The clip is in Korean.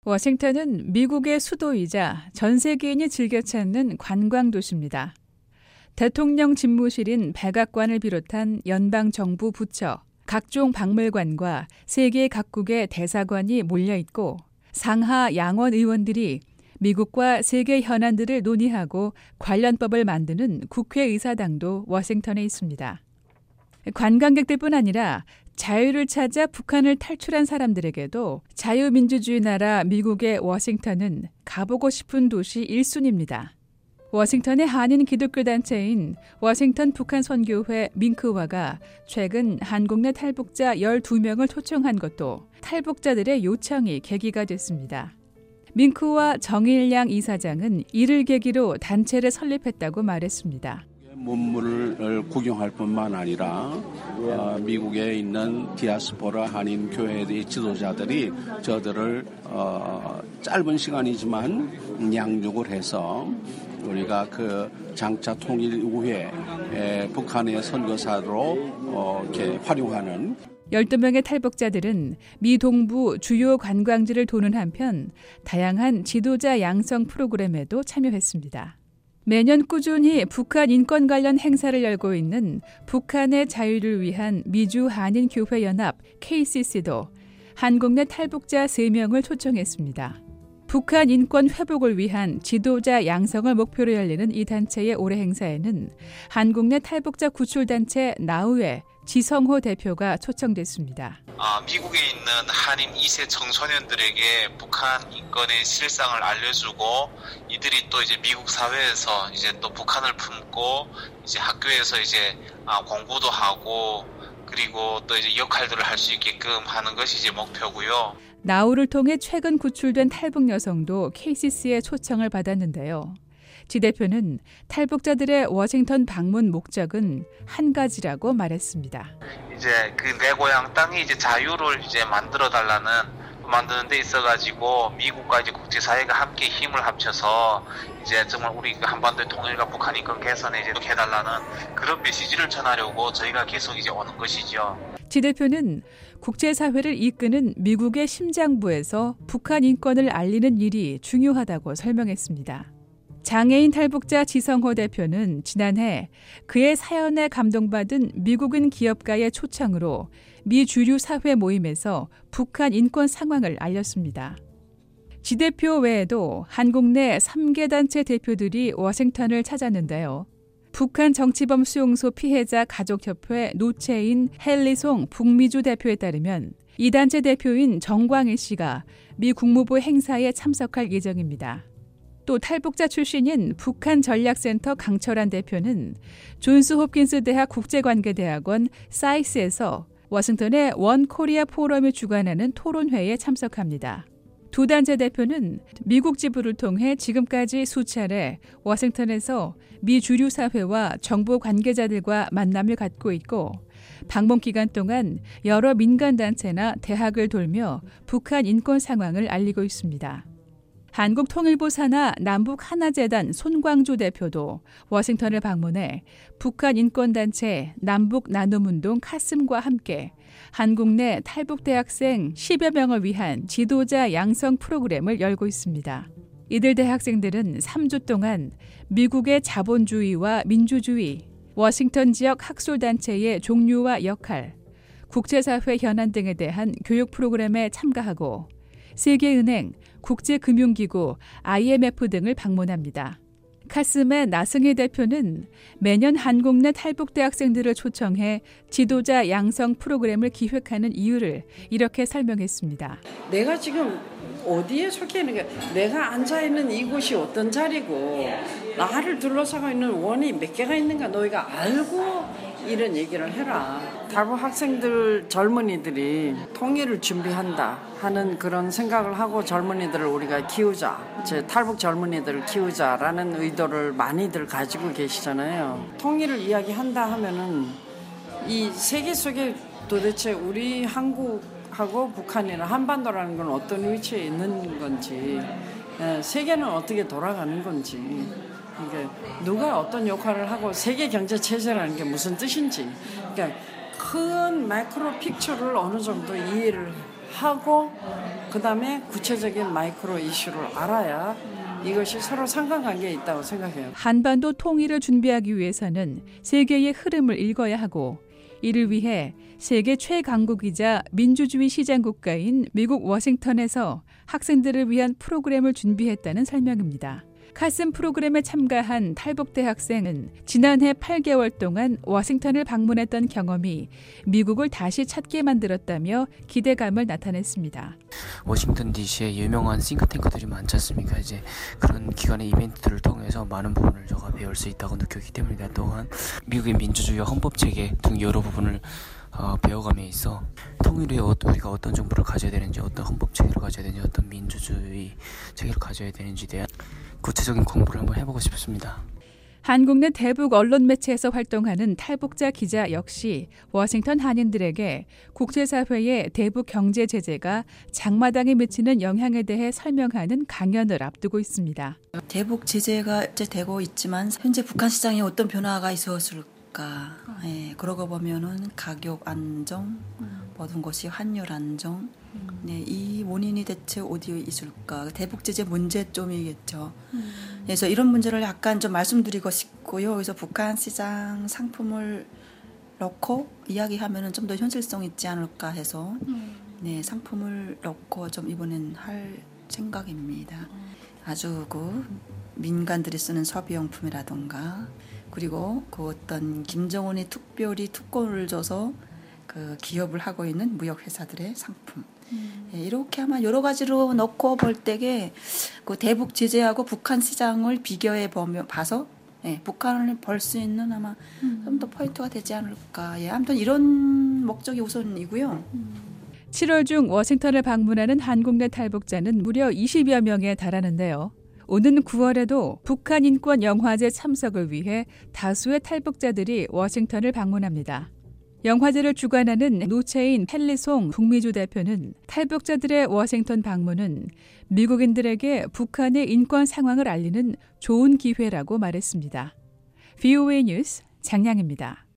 워싱턴은 미국의 수도이자 전 세계인이 즐겨 찾는 관광 도시입니다. 대통령 집무실인 백악관을 비롯한 연방정부 부처, 각종 박물관과 세계 각국의 대사관이 몰려있고 상하 양원 의원들이 미국과 세계 현안들을 논의하고 관련법을 만드는 국회의사당도 워싱턴에 있습니다. 관광객들뿐 아니라 자유를 찾아 북한을 탈출한 사람들에게도 자유민주주의 나라 미국의 워싱턴은 가보고 싶은 도시 1순위입니다. 워싱턴의 한인 기독교 단체인 워싱턴 북한 선교회 민크와가 최근 한국 내 탈북자 12명을 초청한 것도 탈북자들의 요청이 계기가 됐습니다. 민크와 정일량 이사장은 이를 계기로 단체를 설립했다고 말했습니다. 문물을 구경할 뿐만 아니라 미국에 있는 디아스포라 한인 교회의 지도자들이 저들을 짧은 시간이지만 양육을 해서 우리가 그 장차 통일 이후에 북한의 선교사로 이렇게 활용하는 12명의 탈북자들은 미 동부 주요 관광지를 도는 한편 다양한 지도자 양성 프로그램에도 참여했습니다. 매년 꾸준히 북한 인권 관련 행사를 열고 있는 북한의 자유를 위한 미주 한인교회연합 KCC도 한국 내 탈북자 3명을 초청했습니다. 북한 인권 회복을 위한 지도자 양성을 목표로 열리는 이 단체의 올해 행사에는 한국 내 탈북자 구출단체 나우의 지성호 대표가 초청됐습니다. 미국에 있는 한인 2세 청소년들에게 북한 인권의 실상을 알려주고 이들이 또 이제 미국 사회에서 이제 또 북한을 품고 이제 학교에서 이제 공부도 하고 그리고 또 이제 역할들을 할 수 있게끔 하는 것이 이제 목표고요. 나우를 통해 최근 구출된 탈북 여성도 KCC의 초청을 받았는데요. 지 대표는 탈북자들의 워싱턴 방문 목적은 한 가지라고 말했습니다. 이제 그 내 고향 땅이 이제 자유를 이제 만드는 데 있어가지고 미국과 이제 국제사회가 함께 힘을 합쳐서 이제 정말 우리 한반도의 통일과 북한 인권 개선에 이제 해달라는 그런 메시지를 전하려고 저희가 계속 이제 오는 것이죠. 지 대표는 국제사회를 이끄는 미국의 심장부에서 북한 인권을 알리는 일이 중요하다고 설명했습니다. 장애인 탈북자 지성호 대표는 지난해 그의 사연에 감동받은 미국인 기업가의 초청으로 미 주류 사회 모임에서 북한 인권 상황을 알렸습니다. 지 대표 외에도 한국 내 3개 단체 대표들이 워싱턴을 찾았는데요. 북한 정치범 수용소 피해자 가족협회 노체인 헨리송 북미주 대표에 따르면 이 단체 대표인 정광희 씨가 미 국무부 행사에 참석할 예정입니다. 또 탈북자 출신인 북한 전략센터 강철환 대표는 존스 홉킨스 대학 국제관계대학원 사이스에서 워싱턴의 원 코리아 포럼이 주관하는 토론회에 참석합니다. 두 단체 대표는 미국 지부를 통해 지금까지 수차례 워싱턴에서 미 주류 사회와 정보 관계자들과 만남을 갖고 있고 방문 기간 동안 여러 민간단체나 대학을 돌며 북한 인권 상황을 알리고 있습니다. 한국통일부 산하 남북하나재단 손광주 대표도 워싱턴을 방문해 북한 인권단체 남북나눔운동 카슴과 함께 한국 내 탈북대학생 10여 명을 위한 지도자 양성 프로그램을 열고 있습니다. 이들 대학생들은 3주 동안 미국의 자본주의와 민주주의, 워싱턴 지역 학술단체의 종류와 역할, 국제사회 현안 등에 대한 교육 프로그램에 참가하고 세계은행, 국제금융기구, IMF 등을 방문합니다. 카슴의 나승희 대표는 매년 한국 내 탈북대학생들을 초청해 지도자 양성 프로그램을 기획하는 이유를 이렇게 설명했습니다. 내가 지금 어디에 속해 있는 게 내가 앉아있는 이곳이 어떤 자리고 나를 둘러싸고 있는 원이 몇 개가 있는가 너희가 알고 이런 얘기를 해라. 탈북 학생들 젊은이들이 통일을 준비한다 하는 그런 생각을 하고 젊은이들을 우리가 키우자, 제 탈북 젊은이들을 키우자라는 의도를 많이들 가지고 계시잖아요. 통일을 이야기한다 하면은 이 세계 속에 도대체 우리 한국하고 북한이나 한반도라는 건 어떤 위치에 있는 건지, 세계는 어떻게 돌아가는 건지, 그러니까 누가 어떤 역할을 하고 세계 경제 체제라는 게 무슨 뜻인지, 그러니까 큰 마이크로 픽처를 어느 정도 이해를 하고 그다음에 구체적인 마이크로 이슈를 알아야 이것이 서로 상관관계에 있다고 생각해요. 한반도 통일을 준비하기 위해서는 세계의 흐름을 읽어야 하고 이를 위해 세계 최강국이자 민주주의 시장국가인 미국 워싱턴에서 학생들을 위한 프로그램을 준비했다는 설명입니다. 카슨 프로그램에 참가한 탈북 대학생은 지난해 8개월 동안 워싱턴을 방문했던 경험이 미국을 다시 찾게 만들었다며 기대감을 나타냈습니다. 워싱턴 DC에 유명한 싱크탱크들이 많지 않습니까? 이제 그런 기관의 이벤트들을 통해서 많은 부분을 제가 배울 수 있다고 느꼈기 때문이다. 또한 미국의 민주주의와 헌법체계 등 여러 부분을 배워감에 있어 통일에 우리가 어떤 정부를 가져야 되는지, 어떤 헌법체계를 가져야 되는지, 어떤 민주주의 체계를 가져야 되는지에 대한 구체적인 공부를 한번 해보고 싶습니다. 한국 내 대북 언론 매체에서 활동하는 탈북자 기자 역시 워싱턴 한인들에게 국제사회의 대북 경제 제재가 장마당에 미치는 영향에 대해 설명하는 강연을 앞두고 있습니다. 대북 제재가 이제 되고 있지만 현재 북한 시장에 어떤 변화가 있었을까? 그러고 보면은 가격 안정, 모든 것이 환율 안정, 이 원인이 대체 어디에 있을까? 대북 제재 문제점이겠죠. 그래서 이런 문제를 약간 좀 말씀드리고 싶고요. 그래서 북한 시장 상품을 넣고 이야기하면은 좀 더 현실성 있지 않을까 해서 상품을 넣고 좀 이번엔 할 생각입니다. 아주 그 민간들이 쓰는 소비용품이라던가 그리고 그 어떤 김정은이 특별히 특권을 줘서 그 기업을 하고 있는 무역회사들의 상품. 이렇게 아마 여러 가지로 넣고 볼 때에 그 대북 제재하고 북한 시장을 비교해 봐서 북한을 벌 수 있는 아마 좀 더 포인트가 되지 않을까. 아무튼 이런 목적이 우선이고요. 7월 중 워싱턴을 방문하는 한국 내 탈북자는 무려 20여 명에 달하는데요. 오는 9월에도 북한 인권 영화제 참석을 위해 다수의 탈북자들이 워싱턴을 방문합니다. 영화제를 주관하는 노체인 헨리송 북미주 대표는 탈북자들의 워싱턴 방문은 미국인들에게 북한의 인권 상황을 알리는 좋은 기회라고 말했습니다. VOA 뉴스 장량입니다.